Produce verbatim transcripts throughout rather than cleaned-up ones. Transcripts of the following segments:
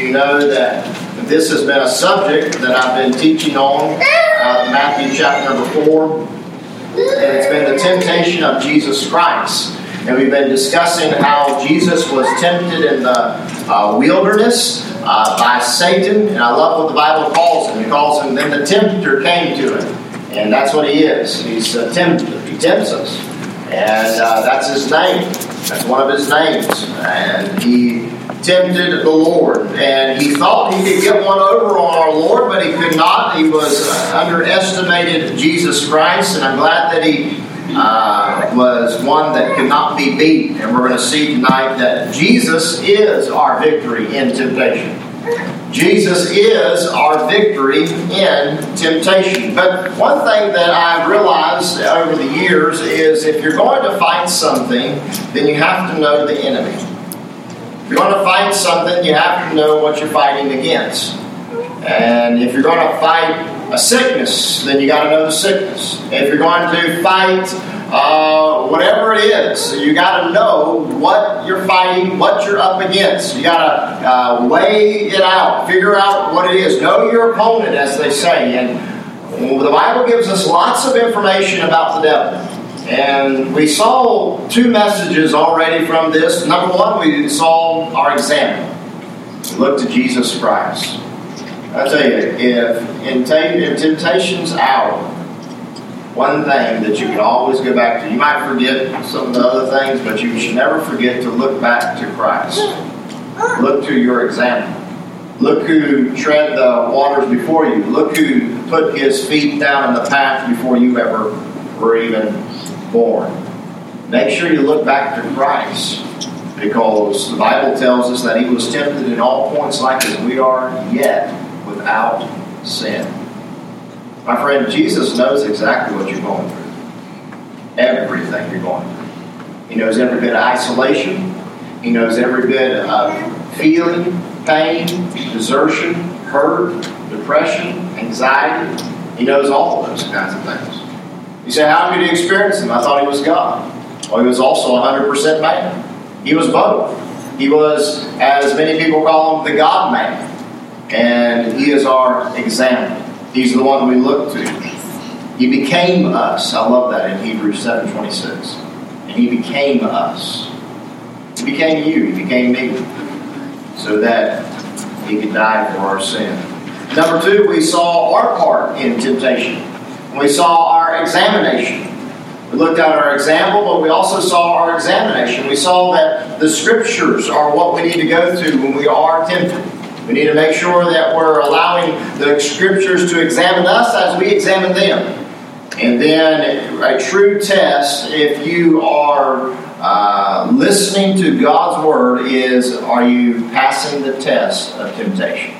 you know that this has been a subject that I've been teaching on, uh, Matthew chapter number four. And it's been the temptation of Jesus Christ. And we've been discussing how Jesus was tempted in the uh, wilderness uh, by Satan. And I love what the Bible calls him. It calls him, then the tempter came to him. And that's what he is. He's a tempter. He tempts us. And uh, that's his name. That's one of his names. And he tempted the Lord. And he thought he could get one over on our Lord, but he could not. He was uh, underestimated Jesus Christ. And I'm glad that he uh, was one that could not be beat. And we're going to see tonight that Jesus is our victory in temptation. Jesus is our victory in temptation. But one thing that I've realized over the years is if you're going to fight something, then you have to know the enemy. If you're going to fight something, you have to know what you're fighting against. And if you're going to fight a sickness, then you got to know the sickness. If you're going to fight Uh, whatever it is, you got to know what you're fighting, what you're up against. You got to uh, weigh it out, figure out what it is. Know your opponent, as they say. And the Bible gives us lots of information about the devil. And we saw two messages already from this. Number one, we saw our example. We looked to Jesus Christ. I tell you, if in, t- in temptation's hour, one thing that you can always go back to. You might forget some of the other things, but you should never forget to look back to Christ. Look to your example. Look who tread the waters before you. Look who put his feet down in the path before you ever were even born. Make sure you look back to Christ, because the Bible tells us that he was tempted in all points like as we are, yet without sin. My friend, Jesus knows exactly what you're going through. Everything you're going through. He knows every bit of isolation. He knows every bit of feeling, pain, desertion, hurt, depression, anxiety. He knows all of those kinds of things. You say, how could he experience them? I thought he was God. Well, he was also one hundred percent man. He was both. He was, as many people call him, the God-man. And he is our example. He's the one we look to. He became us. I love that in Hebrews seven twenty-six. And he became us. He became you. He became me. So that he could die for our sin. Number two, we saw our part in temptation. We saw our examination. We looked at our example, but we also saw our examination. We saw that the Scriptures are what we need to go to when we are tempted. We need to make sure that we're allowing the Scriptures to examine us as we examine them. And then a true test, if you are uh, listening to God's Word, is are you passing the test of temptation?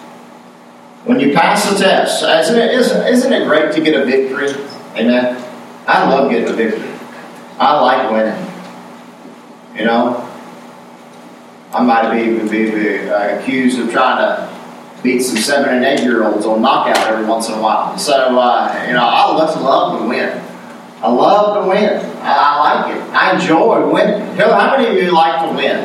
When you pass the test, isn't it, isn't, isn't it great to get a victory? Amen? I love getting a victory. I like winning. You know? I might be, be, be uh, accused of trying to beat some seven and eight year olds on knockout every once in a while. So, uh, you know, I love, love to win. I love to win. I, I like it. I enjoy winning. How many of you like to win?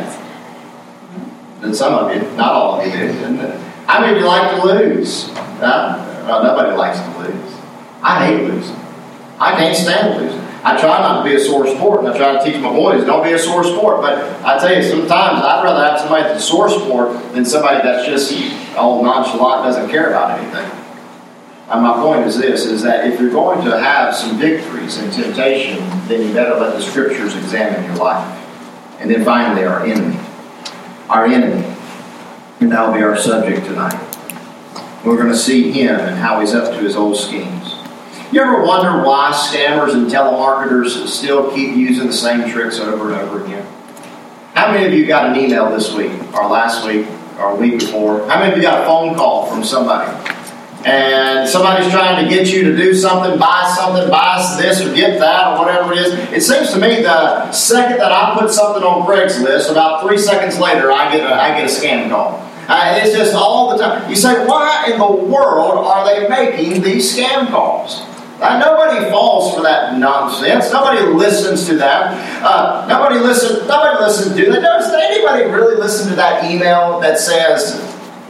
And some of you, not all of you do. How many of you like to lose? Uh, well, nobody likes to lose. I hate losing. I can't stand losing. I try not to be a sore sport, and I try to teach my boys, don't be a sore sport. But I tell you, sometimes I'd rather have somebody that's a sore sport than somebody that's just all nonchalant, doesn't care about anything. And my point is this, is that if you're going to have some victories in temptation, then you better let the Scriptures examine your life. And then finally, our enemy. Our enemy. And that will be our subject tonight. We're going to see him and how he's up to his old schemes. You ever wonder why scammers and telemarketers still keep using the same tricks over and over again? How many of you got an email this week, or last week, or a week before? How many of you got a phone call from somebody? And somebody's trying to get you to do something, buy something, buy this or get that, or whatever it is. It seems to me the second that I put something on Craigslist, about three seconds later, I get a, I get a scam call. Uh, it's just all the time. You say, why in the world are they making these scam calls? Uh, nobody falls for that nonsense. Nobody listens to that. Uh, nobody listens. Nobody listens to that. Does anybody really listen to that email that says,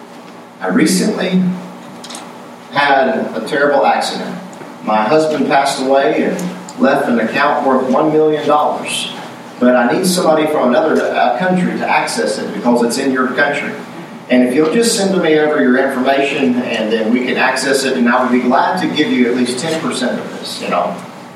I recently had a terrible accident. My husband passed away and left an account worth one million dollars. But I need somebody from another uh, country to access it because it's in your country. And if you'll just send me over your information and then we can access it, and I would be glad to give you at least ten percent of this, you know.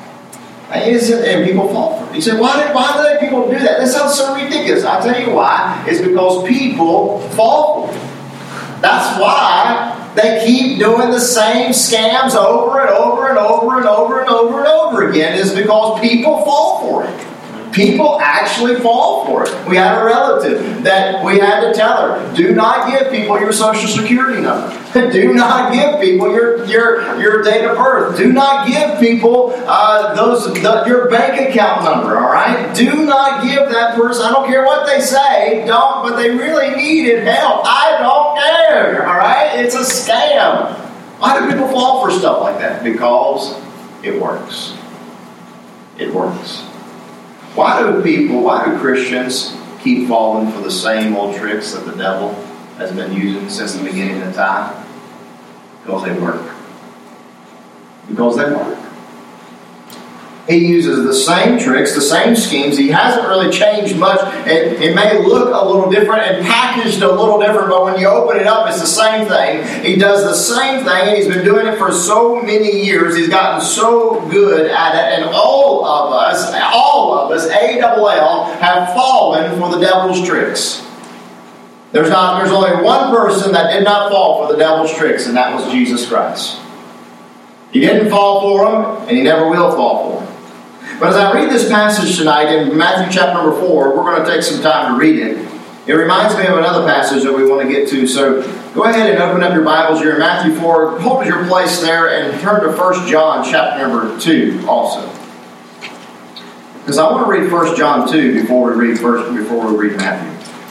And people fall for it. You say, why do, why do they people do that? That sounds so ridiculous. I'll tell you why. It's because people fall for it. That's why they keep doing the same scams over and over and over and over and over and over again, is because people fall for it. People actually fall for it. We had a relative that we had to tell her, do not give people your social security number. Do not give people your your, your date of birth. Do not give people uh, those the, your bank account number, all right? Do not give that person, I don't care what they say, don't, but they really needed help. I don't care, all right? It's a scam. Why do people fall for stuff like that? Because it works. It works. Why do people, why do Christians keep falling for the same old tricks that the devil has been using since the beginning of time? Because they work. Because they work. He uses the same tricks, the same schemes. He hasn't really changed much. It, it may look a little different and packaged a little different, but when you open it up, it's the same thing. He does the same thing, and he's been doing it for so many years. He's gotten so good at it, and all of us, all of us, A L L, have fallen for the devil's tricks. There's not. There's only one person that did not fall for the devil's tricks, and that was Jesus Christ. He didn't fall for them, and he never will fall for them. But as I read this passage tonight in Matthew chapter number four, we're going to take some time to read it. It reminds me of another passage that we want to get to. So go ahead and open up your Bibles. You're in Matthew four. Hold your place there and turn to First John chapter number two also. Because I want to read First John two before we read first before we read Matthew.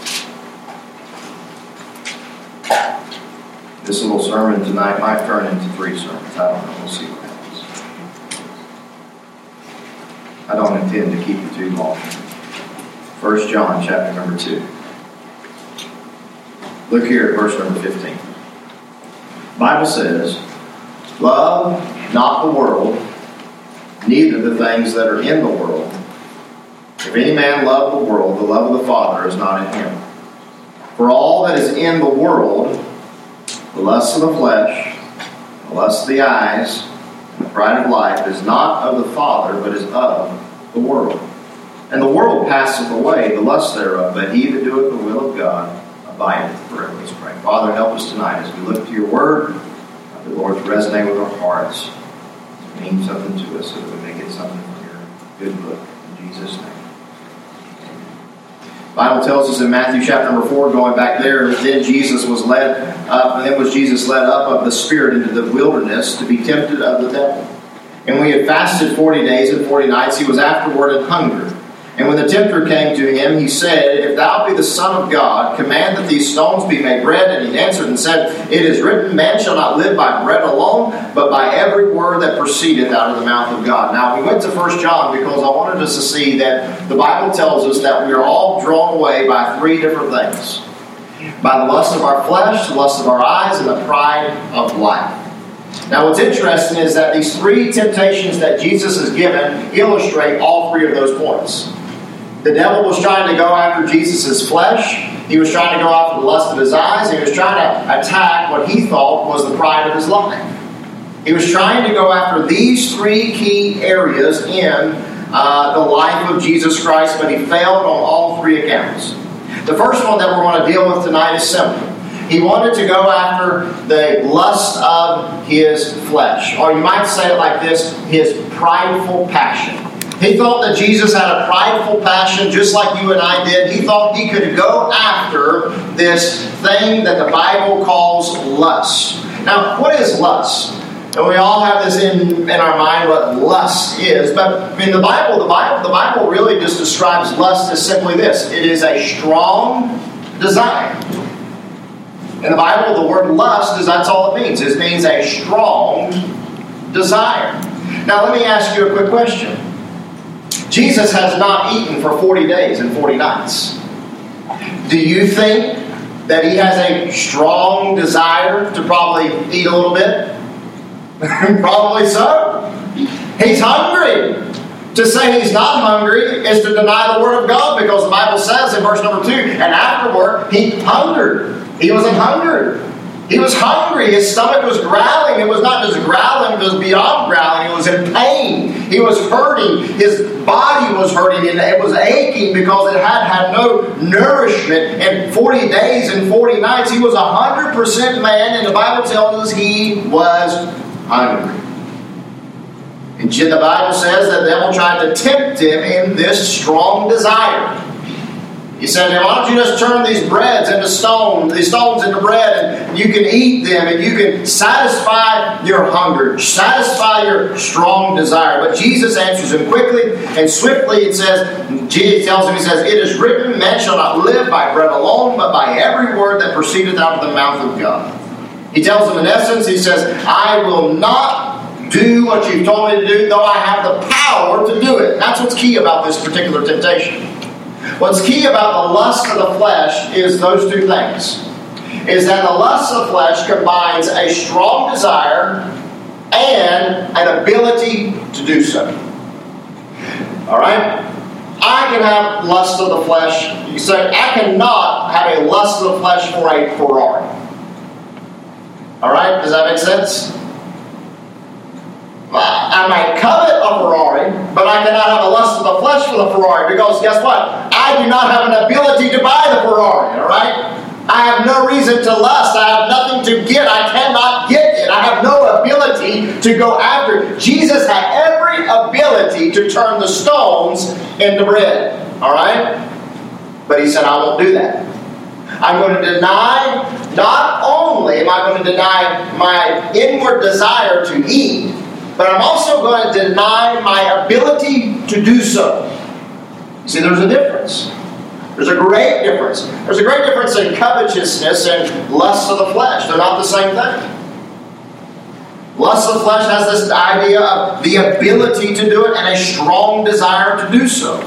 This little sermon tonight might turn into three sermons. I don't know. We'll see what happens. I don't intend to keep you too long. First John chapter number two. Look here at verse number fifteen. The Bible says, love not the world, neither the things that are in the world. If any man love the world, the love of the Father is not in him. For all that is in the world, the lust of the flesh, the lust of the eyes, and the pride of life is not of the Father, but is of the world. And the world passeth away, the lust thereof, but he that doeth the will of God abideth forever. Let's pray. Father, help us tonight as we look to your word. Help the Lord to resonate with our hearts, to mean something to us, so that we may get something from your good book. In Jesus' name. The Bible tells us in Matthew chapter number four, going back there, then Jesus was led up, and then was Jesus led up of the Spirit into the wilderness to be tempted of the devil. And when he had fasted forty days and forty nights, he was afterward in hunger. And when the tempter came to him, he said, If thou be the Son of God, command that these stones be made bread. And he answered and said, It is written, Man shall not live by bread alone, but by every word that proceedeth out of the mouth of God. Now, we went to First John because I wanted us to see that the Bible tells us that we are all drawn away by three different things. By the lust of our flesh, the lust of our eyes, and the pride of life. Now, what's interesting is that these three temptations that Jesus has given illustrate all three of those points. The devil was trying to go after Jesus' flesh. He was trying to go after the lust of his eyes. He was trying to attack what he thought was the pride of his life. He was trying to go after these three key areas in uh, the life of Jesus Christ, but he failed on all three accounts. The first one that we're going to deal with tonight is simple. He wanted to go after the lust of his flesh. Or you might say it like this, his prideful passion. He thought that Jesus had a prideful passion just like you and I did. He thought he could go after this thing that the Bible calls lust. Now, what is lust? And we all have this in, in our mind what lust is. But in the Bible, the Bible, the Bible really just describes lust as simply this. It is a strong desire. In the Bible, the word lust is that's all it means. It means a strong desire. Now, let me ask you a quick question. Jesus has not eaten for forty days and forty nights. Do you think that he has a strong desire to probably eat a little bit? Probably so. He's hungry. To say he's not hungry is to deny the Word of God, because the Bible says in verse number two, and afterward he hungered. He wasn't hungry. He was hungry. His stomach was growling. It was not just growling, it was beyond growling. It was in pain. He was hurting. His body was hurting, and it was aching because it had had no nourishment. And forty days and forty nights, he was a hundred percent man, and the Bible tells us he was hungry. And the Bible says that the devil tried to tempt him in this strong desire. He said, "Now, why don't you just turn these breads into stones, these stones into bread, and you can eat them, and you can satisfy your hunger, satisfy your strong desire." But Jesus answers him quickly and swiftly. It says, Jesus tells him, he says, "It is written, man shall not live by bread alone, but by every word that proceedeth out of the mouth of God." He tells him in essence, he says, "I will not do what you've told me to do, though I have the power to do it." That's what's key about this particular temptation. What's key about the lust of the flesh is those two things. Is that the lust of the flesh combines a strong desire and an ability to do so. Alright? I can have lust of the flesh. You say, I cannot have a lust of the flesh for a Ferrari. Alright? Does that make sense? I might covet a Ferrari, but I cannot have a lust of the flesh for the Ferrari, because guess what? I do not have an ability to buy the Ferrari, all right? I have no reason to lust. I have nothing to get. I cannot get it. I have no ability to go after it. Jesus had every ability to turn the stones into bread, all right? But he said, I won't do that. I'm going to deny, not only am I going to deny my inward desire to eat, but I'm also going to deny my ability to do so. See, there's a difference. There's a great difference. There's a great difference in covetousness and lust of the flesh. They're not the same thing. Lust of the flesh has this idea of the ability to do it and a strong desire to do so.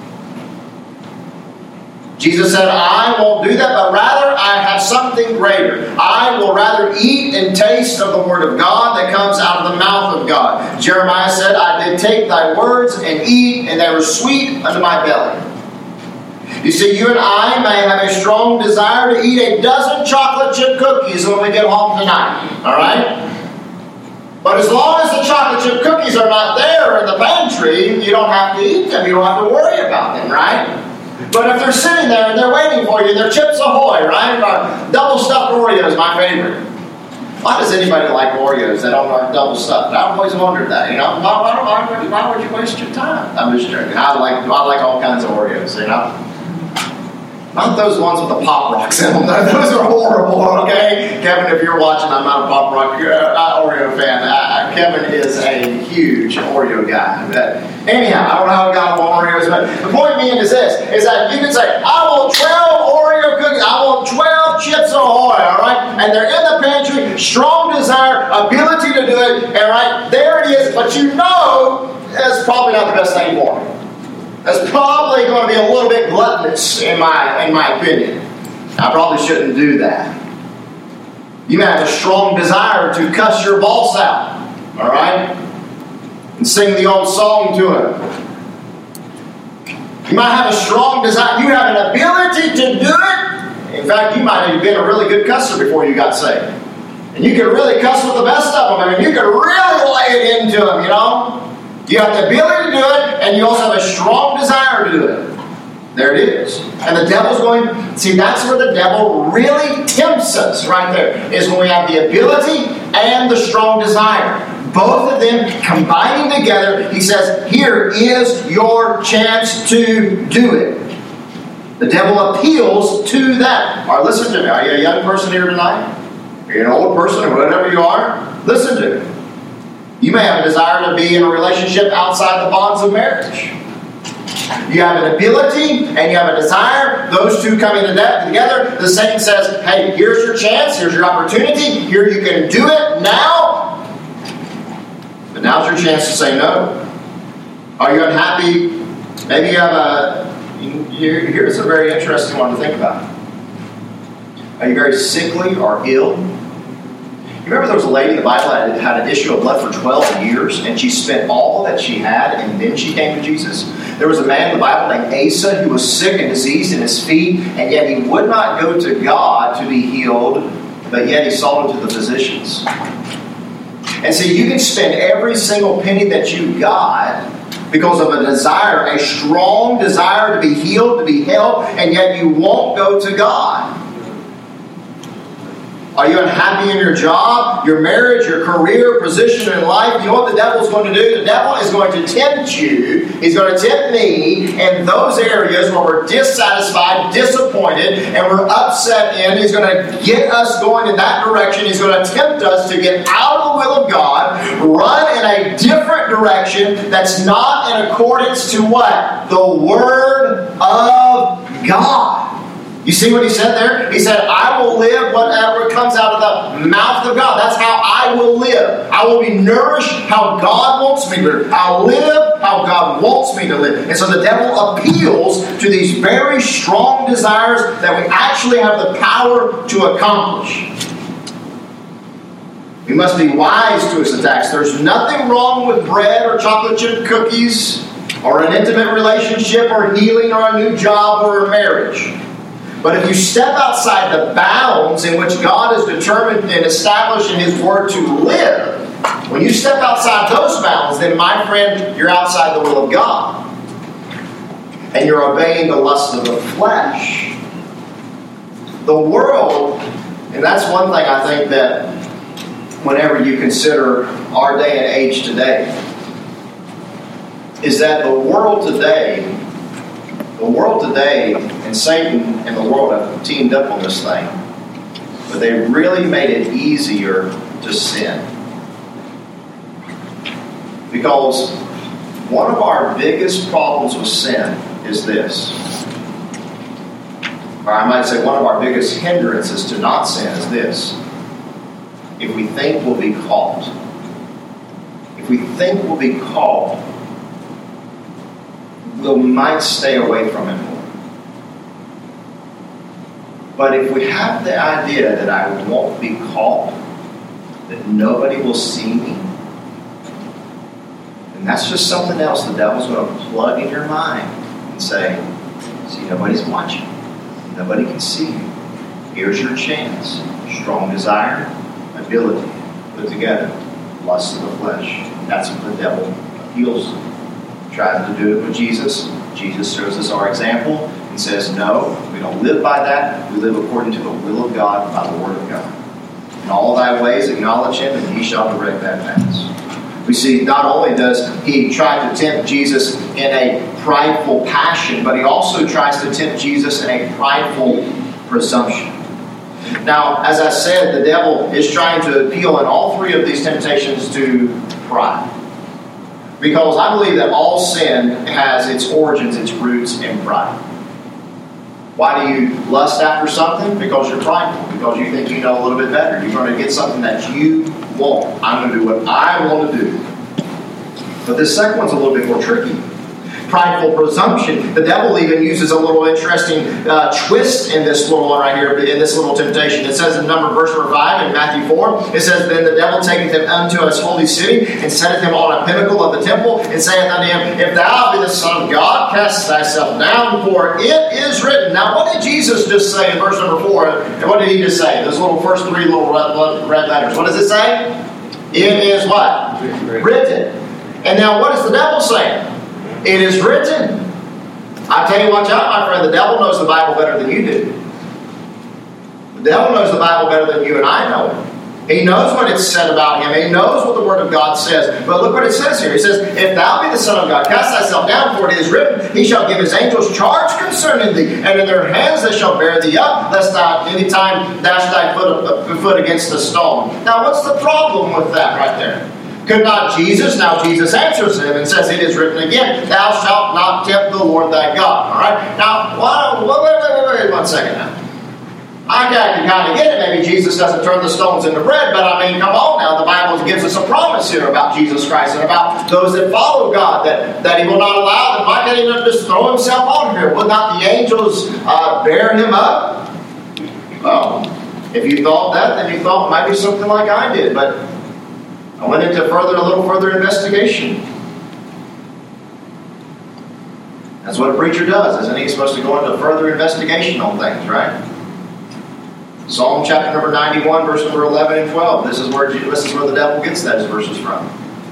Jesus said, I won't do that, but rather I have something greater. I will rather eat and taste of the Word of God that comes out of the mouth of God. Jeremiah said, I did take thy words and eat, and they were sweet unto my belly. You see, you and I may have a strong desire to eat a dozen chocolate chip cookies when we get home tonight. Alright? But as long as the chocolate chip cookies are not there in the pantry, you don't have to eat them. You don't have to worry about them, right? But if they're sitting there and they're waiting for you, they're Chips Ahoy, right? Or double stuffed Oreos, my favorite. Why does anybody like Oreos that aren't double stuffed? I've always wondered that. You know, why, why, why, why would you waste your time? I'm just joking. I like I like all kinds of Oreos. You know. Not those ones with the Pop Rocks in them. Those are horrible, okay? Kevin, if you're watching, I'm not a Pop Rock uh, Oreo fan. Uh, Kevin is a huge Oreo guy. But anyhow, I don't know how we got on Oreos, but the point being is this, is that you can say, I want twelve Oreo cookies, I want twelve Chips Ahoy, all right? And they're in the pantry, strong desire, ability to do it, and right, there it is, but you know that's probably not the best thing for them. That's probably going to be a little bit gluttonous, in my in my opinion. I probably shouldn't do that. You may have a strong desire to cuss your boss out, all right, and sing the old song to him. You might have a strong desire. You have an ability to do it. In fact, you might have been a really good cusser before you got saved, and you could really cuss with the best of them. I mean, you could really lay it into them, you know. You have the ability to do it, and you also have a strong desire to do it. There it is. And the devil's going, see, that's where the devil really tempts us right there, is when we have the ability and the strong desire. Both of them combining together, he says, here is your chance to do it. The devil appeals to that. All right, listen to me. Are you a young person here tonight? Are you an old person or whatever you are? Listen to me. You may have a desire to be in a relationship outside the bonds of marriage. You have an ability and you have a desire. Those two coming together, the Satan says, hey, here's your chance. Here's your opportunity. Here you can do it now. But now's your chance to say no. Are you unhappy? Maybe you have a... Here's a very interesting one to think about. Are you very sickly or ill? You remember there was a lady in the Bible that had an issue of blood for twelve years, and she spent all that she had, and then she came to Jesus? There was a man in the Bible named Asa who was sick and diseased in his feet, and yet he would not go to God to be healed, but yet he sought unto the physicians. And so you can spend every single penny that you got because of a desire, a strong desire to be healed, to be helped, and yet you won't go to God. Are you unhappy in your job, your marriage, your career, position in life? You know what the devil is going to do? The devil is going to tempt you. He's going to tempt me in those areas where we're dissatisfied, disappointed, and we're upset in. He's going to get us going in that direction. He's going to tempt us to get out of the will of God, run in a different direction that's not in accordance to what? The Word of God. You see what he said there? He said, I will live whatever comes out of the mouth of God. That's how I will live. I will be nourished how God wants me to live. I'll live how God wants me to live. And so the devil appeals to these very strong desires that we actually have the power to accomplish. We must be wise to his attacks. There's nothing wrong with bread or chocolate chip cookies or an intimate relationship or healing or a new job or a marriage. But if you step outside the bounds in which God has determined and established in His Word to live, when you step outside those bounds, then my friend, you're outside the will of God. And you're obeying the lust of the flesh. The world, and that's one thing I think that whenever you consider our day and age today, is that the world today The world today and Satan and the world have teamed up on this thing. But they really made it easier to sin. Because one of our biggest problems with sin is this. Or I might say one of our biggest hindrances to not sin is this. If we think we'll be caught. If we think we'll be caught, we might stay away from it more. But if we have the idea that I won't be caught, that nobody will see me, then that's just something else the devil's going to plug in your mind and say, see, nobody's watching. Nobody can see you. Here's your chance. Strong desire, ability, put together, lust of the flesh. That's what the devil appeals to. Tries to do it with Jesus. Jesus shows us our example and says, no, we don't live by that. We live according to the will of God, by the Word of God. In all thy ways acknowledge Him, and He shall direct thy paths. We see not only does He try to tempt Jesus in a prideful passion, but He also tries to tempt Jesus in a prideful presumption. Now, as I said, the devil is trying to appeal in all three of these temptations to pride. Because I believe that all sin has its origins, its roots in pride. Why do you lust after something? Because you're prideful. Because you think you know a little bit better. You're going to get something that you want. I'm going to do what I want to do. But this second one's a little bit more tricky. Prideful presumption. The devil even uses a little interesting uh, twist in this little one right here, in this little temptation. It says in number verse number five in Matthew four, it says, Then the devil taketh him unto his holy city, and setteth him on a pinnacle of the temple, and saith unto him, If thou be the Son of God, cast thyself down, for it is written. Now what did Jesus just say in verse number four? And what did He just say? Those little first three little red, red letters. What does it say? It is what? Written. And now what is the devil saying? It is written. I tell you, watch out, my friend. The devil knows the Bible better than you do. The devil knows the Bible better than you and I know it. He knows what it's said about Him. He knows what the Word of God says. But look what it says here. It says, If thou be the Son of God, cast thyself down, for it is written, He shall give His angels charge concerning thee, and in their hands they shall bear thee up, lest thou any time dash thy foot, foot against a stone. Now, what's the problem with that right there? Could not Jesus? Now Jesus answers him and says, It is written again, Thou shalt not tempt the Lord thy God. All right? Now, wait, wait, wait, wait, one second now. I can kind of get it. Maybe Jesus doesn't turn the stones into bread, but I mean, come on now. The Bible gives us a promise here about Jesus Christ and about those that follow God, that, that He will not allow them. Why can't He not just throw Himself on here? Will not the angels uh, bear Him up? Well, if you thought that, then you thought maybe something like I did. But I went into further, a little further investigation. That's what a preacher does, isn't he? He's supposed to go into further investigation on things, right? Psalm chapter number ninety-one, verse number eleven and twelve. This is where this is where the devil gets those verses from.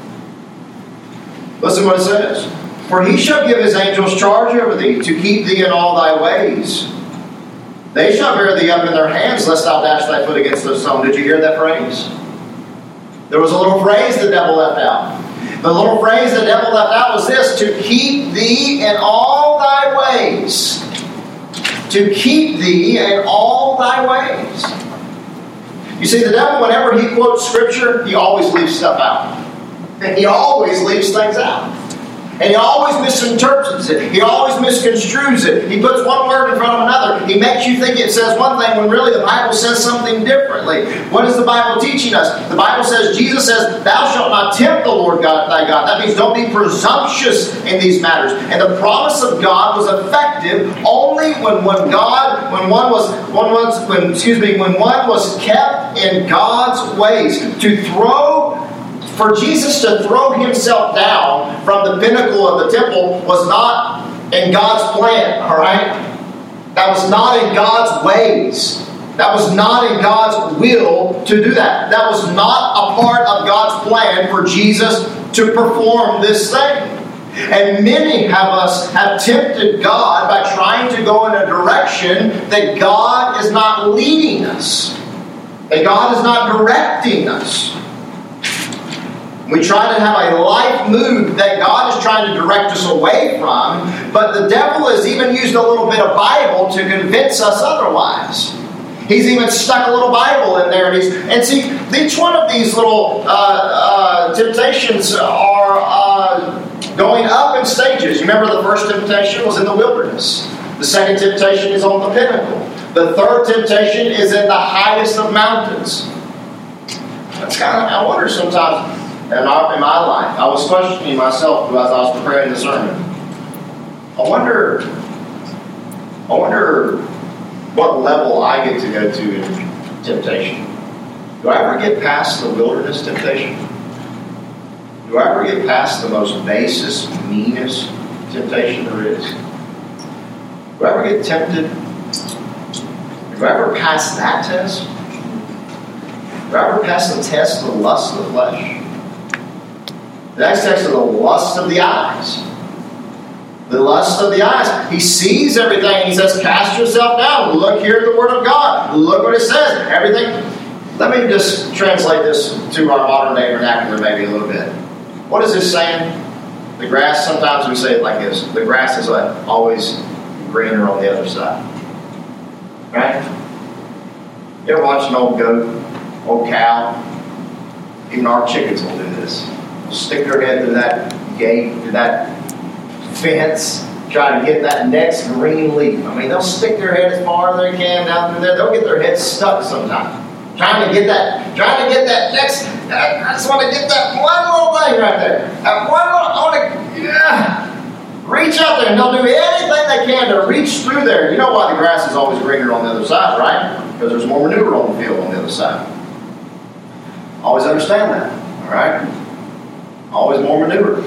Listen what it says. For he shall give his angels charge over thee, to keep thee in all thy ways. They shall bear thee up in their hands, lest thou dash thy foot against the stone. Did you hear that phrase? There was a little phrase the devil left out. The little phrase the devil left out was this: to keep thee in all thy ways. To keep thee in all thy ways. You see, the devil, whenever he quotes Scripture, he always leaves stuff out. He always leaves things out. And he always misinterprets it. He always misconstrues it. He puts one word in front of another. He makes you think it says one thing when really the Bible says something differently. What is the Bible teaching us? The Bible says, Jesus says, thou shalt not tempt the Lord God thy God. That means don't be presumptuous in these matters. And the promise of God was effective only when, when God, when one was, one was, when, excuse me, when one was kept in God's ways. To throw For Jesus to throw himself down from the pinnacle of the temple was not in God's plan, all right? That was not in God's ways. That was not in God's will to do that. That was not a part of God's plan for Jesus to perform this thing. And many of us have tempted God by trying to go in a direction that God is not leading us. That God is not directing us. We try to have a life move that God is trying to direct us away from, but the devil has even used a little bit of Bible to convince us otherwise. He's even stuck a little Bible in there. And, he's, and see, each one of these little uh, uh, temptations are uh, going up in stages. You remember the first temptation was in the wilderness. The second temptation is on the pinnacle. The third temptation is in the highest of mountains. That's kind of, I wonder sometimes... In, our, in my life, I was questioning myself as I was preparing the sermon. I wonder, I wonder what level I get to go to in temptation. Do I ever get past the wilderness temptation? Do I ever get past the most basest, meanest temptation there is? Do I ever get tempted? Do I ever pass that test? Do I ever pass the test of the lust of the flesh? The next text is the lust of the eyes. The lust of the eyes. He sees everything. He says, cast yourself down. Look here at the Word of God. Look what it says. Everything. Let me just translate this to our modern day vernacular maybe a little bit. What is this saying? The grass, sometimes we say it like this. The grass is like always greener on the other side. Right? You ever watch an old goat, old cow? Even our chickens will do this. Stick their head through that gate, through that fence, try to get that next green leaf. I mean, they'll stick their head as far as they can down through there. They'll get their head stuck sometimes. Trying to get that, trying to get that next, I just want to get that one little thing right there. That one little, I want to, yeah, reach out there, and they'll do anything they can to reach through there. You know why the grass is always greener on the other side, right? Because there's more manure on the field on the other side. Always understand that, all right? Always more manure.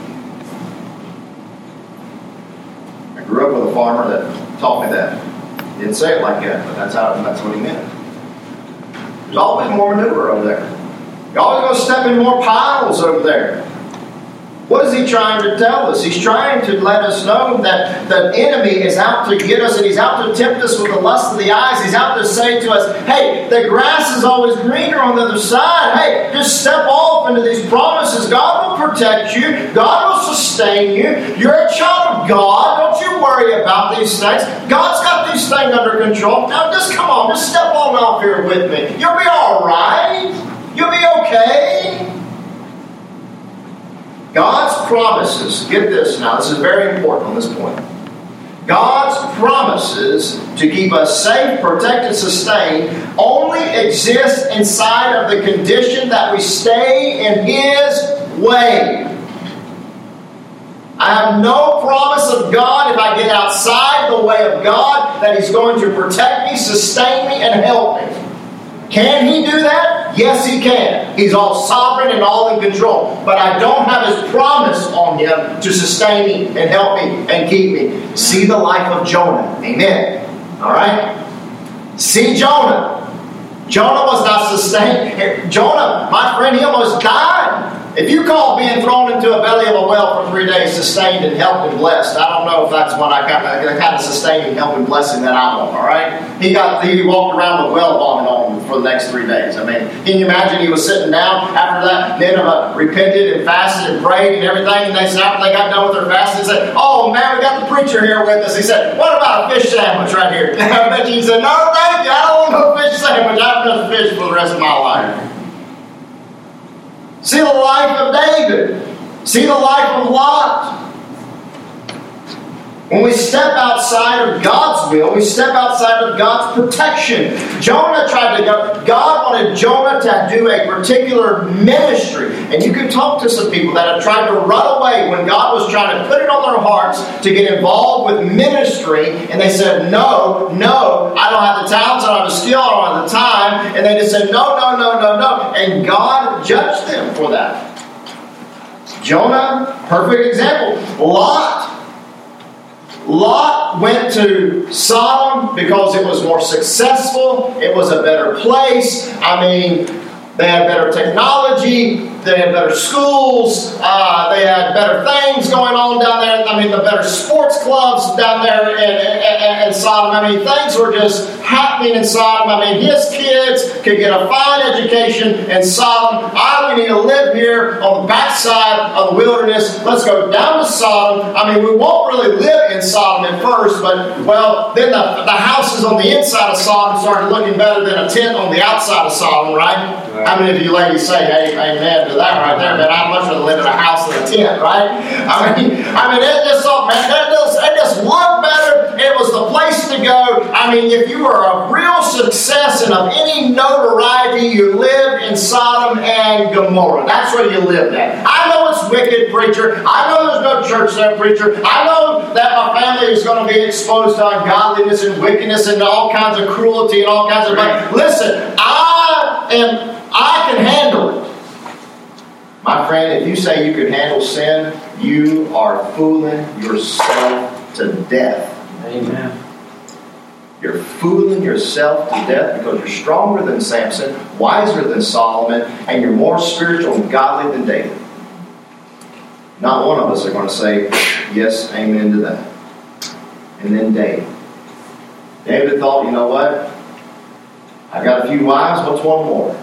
I grew up with a farmer that taught me that. He didn't say it like that, but that's how that's what he meant. There's always more manure over there. You're always going to step in more piles over there. What is he trying to tell us? He's trying to let us know that the enemy is out to get us, and he's out to tempt us with the lust of the eyes. He's out to say to us, hey, the grass is always greener on the other side. Hey, just step off into these promises. God will protect you. God will sustain you. You're a child of God. Don't you worry about these things. God's got these things under control. Now just come on, just step on off here with me. You'll be all right. You'll be okay. God's promises, get this now, this is very important on this point. God's promises to keep us safe, protected, sustained only exist inside of the condition that we stay in His way. I have no promise of God if I get outside the way of God that He's going to protect me, sustain me, and help me. Can He do that? Yes, He can. He's all sovereign and all in control. But I don't have His promise on Him to sustain me and help me and keep me. See the life of Jonah. Amen. All right? See Jonah. Jonah was not sustained. Jonah, my friend, he almost died. If you call being thrown into a belly of a well for three days sustained and helped and blessed, I don't know if that's what I got, the kind of sustaining, help, and blessing that I want, all right? He got he walked around with well vomit on him for the next three days. I mean, can you imagine he was sitting down after that? Nineveh repented and fasted and prayed and everything, and they said, after they got done with their fasting, they said, oh man, we got the preacher here with us. He said, what about a fish sandwich right here? And I bet you he said, no, thank you, I don't want no fish sandwich. I've got fish for the rest of my life. See the life of David. See the life of Lot. When we step outside of God's will, we step outside of God's protection. Jonah tried to go, God wanted Jonah to do a particular ministry. And you can talk to some people that have tried to run away when God was trying to put it on their hearts to get involved with ministry. And they said, no, no, I don't have the talents, I don't have the skill, I don't have the time. And they just said, no, no, no, no, no. And God judged them for that. Jonah, perfect example. Lot. Lot went to Sodom because it was more successful. It was a better place. I mean, they had better technology. They had better schools. Uh, they had better things going on down there. I mean, the better sports clubs down there in, in, in Sodom. I mean, things were just happening in Sodom. I mean, his kids could get a fine education in Sodom. I we need to live here on the backside of the wilderness. Let's go down to Sodom. I mean, we won't really live in Sodom at first, but, well, then the, the houses on the inside of Sodom started looking better than a tent on the outside of Sodom, right? Right. How many of you ladies say, hey, amen to that right there? Man, I'd much rather live in a house than a tent, right? I mean, I mean, it just thought, man, that just, it just looked better. It was the place to go. I mean, if you were a real success and of any notoriety, you lived in Sodom and Gomorrah. That's where you lived at. I know it's wicked, preacher. I know there's no church there, preacher. I know that my family is going to be exposed to ungodliness and wickedness and all kinds of cruelty and all kinds of... But listen, I am... I can handle it. My friend, if you say you can handle sin, you are fooling yourself to death. Amen. You're fooling yourself to death because you're stronger than Samson, wiser than Solomon, and you're more spiritual and godly than David. Not one of us are going to say, yes, amen to that. And then David. David thought, you know what? I've got a few wives, what's one more?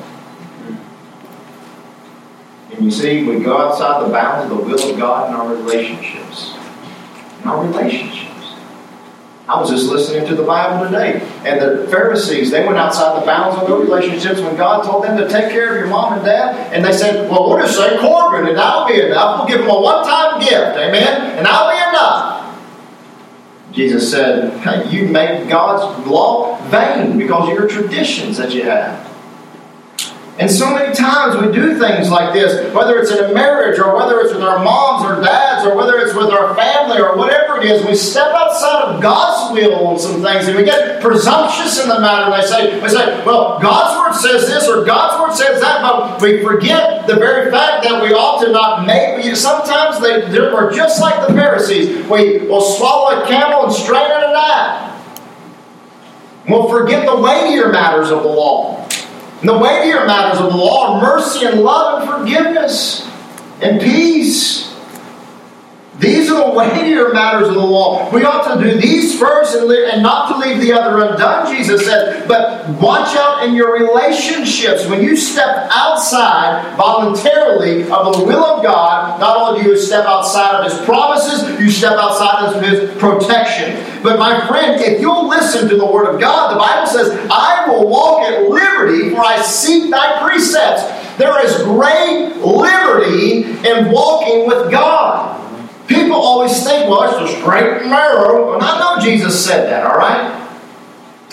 And you see, we go outside the bounds of the will of God in our relationships. In our relationships. I was just listening to the Bible today. And the Pharisees, they went outside the bounds of their relationships when God told them to take care of your mom and dad. And they said, well, we'll just say Corbin, and that'll be enough. We'll give them a one-time gift. Amen? And that'll be enough. Jesus said, hey, you make God's law vain because of your traditions that you have. And so many times we do things like this, whether it's in a marriage or whether it's with our moms or dads or whether it's with our family or whatever it is, we step outside of God's will on some things and we get presumptuous in the matter. And they say, we say, well, God's word says this or God's word says that, but we forget the very fact that we ought to not make. Sometimes they, we're just like the Pharisees. We will swallow a camel and strain it in that. We'll forget the weightier matters of the law. And the weightier matters of the law are mercy and love and forgiveness and peace. These are the weightier matters of the law. We ought to do these first and, live, and not to leave the other undone, Jesus said. But watch out in your relationships. When you step outside voluntarily of the will of God, not only do you step outside of His promises, you step outside of His protection. But my friend, if you'll listen to the Word of God, the Bible says, I will walk at liberty, for I seek thy precepts. There is great liberty in walking with God. People always think, well, it's a straight and narrow. And I know Jesus said that, all right?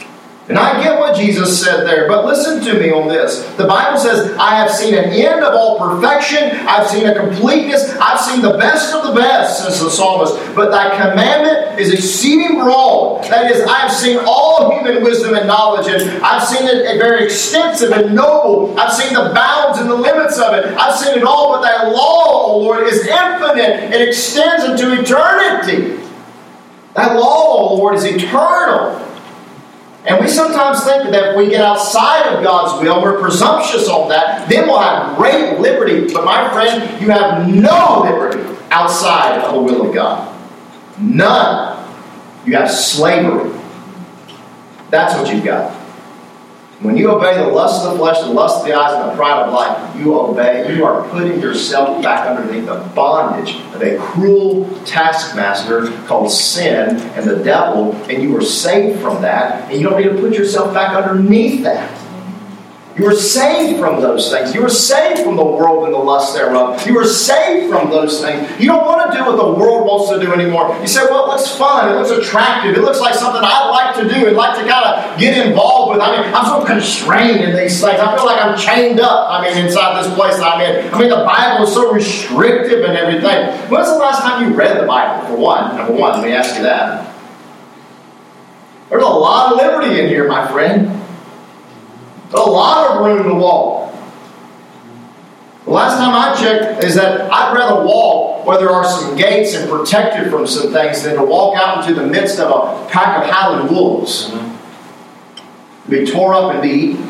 And I get what Jesus said there, but listen to me on this. The Bible says, I have seen an end of all perfection. I've seen a completeness. I've seen the best of the best, says the psalmist. But thy commandment is exceeding broad. That is, I have seen all human wisdom and knowledge, and I've seen it very extensive and noble. I've seen the bounds and the limits of it. I've seen it all, but thy law, O Lord, is infinite. It extends into eternity. Thy law, O Lord, is eternal. And we sometimes think that if we get outside of God's will, we're presumptuous on that, then we'll have great liberty. But my friend, you have no liberty outside of the will of God. None. You have slavery. That's what you've got. When you obey the lust of the flesh, the lust of the eyes, and the pride of life, you obey, you are putting yourself back underneath the bondage of a cruel taskmaster called sin and the devil, and you are saved from that, and you don't need to put yourself back underneath that. You are saved from those things. You are saved from the world and the lust thereof. You are saved from those things. You don't want to do what the world wants to do anymore. You say, well, it looks fun. It looks attractive. It looks like something I'd like to do and like to kind of get involved with. I mean, I'm so constrained in these things. I feel like I'm chained up, I mean, inside this place I'm in. I mean, the Bible is so restrictive and everything. When's the last time you read the Bible, for one? Number one, let me ask you that. There's a lot of liberty in here, my friend. A lot of room to walk. The last time I checked is that I'd rather walk where there are some gates and protected from some things than to walk out into the midst of a pack of howling wolves. Mm-hmm. Be tore up and be eaten.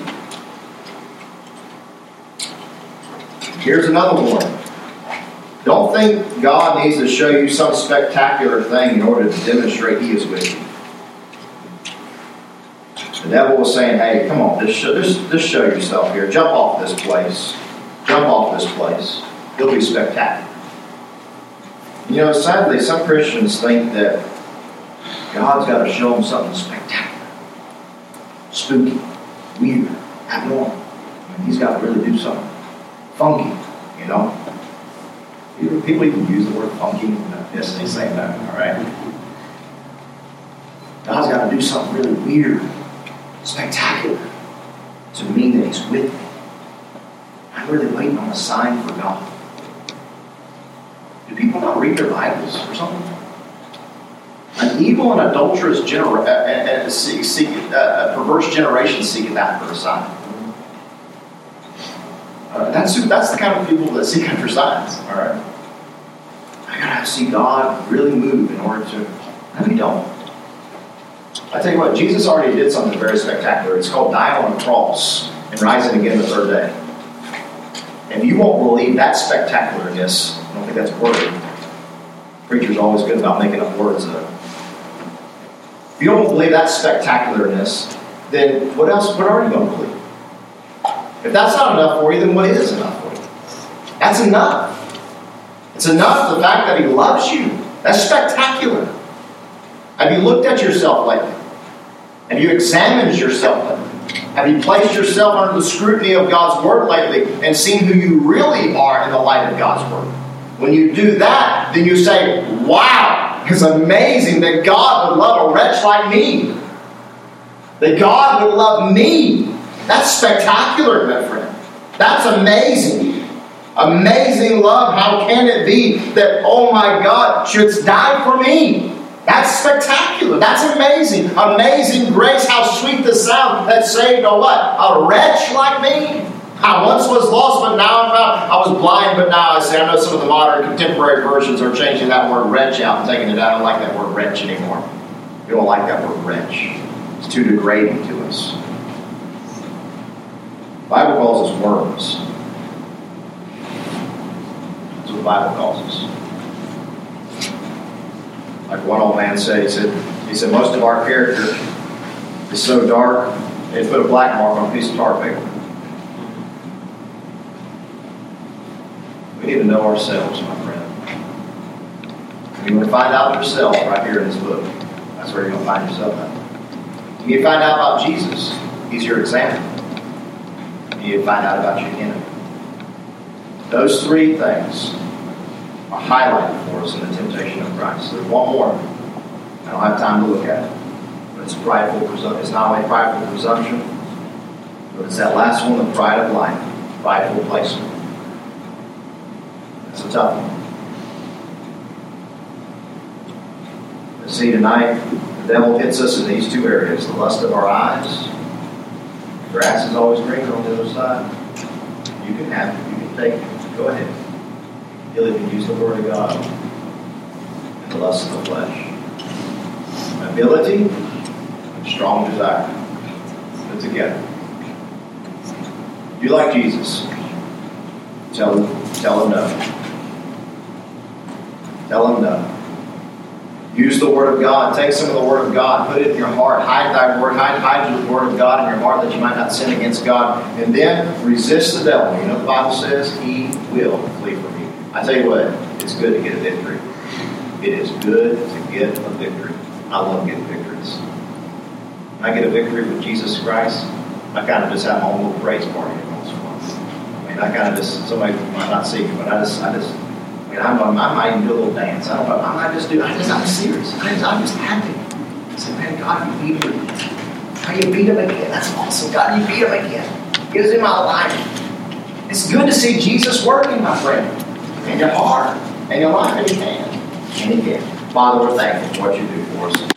Here's another one. Don't think God needs to show you some spectacular thing in order to demonstrate He is with you. The devil was saying, hey, come on, just show, just, just show yourself here. Jump off this place. Jump off this place. It'll be spectacular. You know, sadly, some Christians think that God's got to show them something spectacular, spooky, weird, abnormal. I mean, He's got to really do something funky, you know. People even use the word funky. Yes, they say that, all right? God's got to do something really weird, spectacular, to mean that He's with me. I'm really waiting on a sign for God. Do people not read their Bibles or something? An evil and adulterous genera- uh, uh, seek, seek, uh, a perverse generation seeketh after a sign. Uh, that's that's the kind of people that seek after signs. All right, I gotta see God really move in order to. No, you don't. I tell you what, Jesus already did something very spectacular. It's called dying on a cross and rising again the third day. And you won't believe that spectacularness. I don't think that's a word. Preachers are always good about making up words, though. If you don't believe that spectacularness, then what else? What are you going to believe? If that's not enough for you, then what is enough for you? That's enough. It's enough, the fact that He loves you. That's spectacular. Have you looked at yourself lately? Have you examined yourself lately? Have you placed yourself under the scrutiny of God's Word lately and seen who you really are in the light of God's Word? When you do that, then you say, wow, it's amazing that God would love a wretch like me. That God would love me. That's spectacular, my friend. That's amazing. Amazing love. How can it be that, oh my God, shouldst die for me? That's spectacular. That's amazing. Amazing grace. How sweet the sound that saved a what? A wretch like me. I once was lost, but now I'm found. I was blind, but now I see. I know some of the modern contemporary versions are changing that word wretch out and taking it out. I don't like that word wretch anymore. We don't like that word wretch. It's too degrading to us. The Bible calls us worms. That's what the Bible calls us. Like one old man said, he said, he said, most of our character is so dark, they put a black mark on a piece of tar paper. We need to know ourselves, my friend. If you want to find out yourself right here in this book, that's where you're going to find yourself at. You need to find out about Jesus. He's your example. You need to find out about your enemy. Those three things are highlighted for us in the temptation of Christ. There's one more. I don't have time to look at it. But It's prideful presumption. It's not only prideful presumption, but it's that last one, the pride of life. Prideful placement. That's a tough one. But see, tonight, the devil hits us in these two areas. The lust of our eyes. The grass is always greener on the other side. You can have it. You can take it. Go ahead. He'll even use the Word of God. And the lust of the flesh. Ability and strong desire. Put together. You like Jesus. Tell him, tell him no. Tell him no. Use the Word of God. Take some of the Word of God. Put it in your heart. Hide thy Word. Hide, hide the Word of God in your heart that you might not sin against God. And then resist the devil. You know the Bible says he will flee from you. I tell you what, it's good to get a victory. It is good to get a victory. I love getting victories. When I get a victory with Jesus Christ, I kind of just have my own little praise party every once in a while. I mean, I kind of just, somebody might not see me, but I just, I just, I mean, I'm, I might even do a little dance. I don't know. I might just do, I just, I'm serious. I just, I'm just happy. I say, man, God, you beat him. How you beat him again? That's awesome. God, you beat him again. He was in my life. It's good to see Jesus working, my friend. In your heart, in your life, and your hand. And again, Father, we're thankful for what you do for us.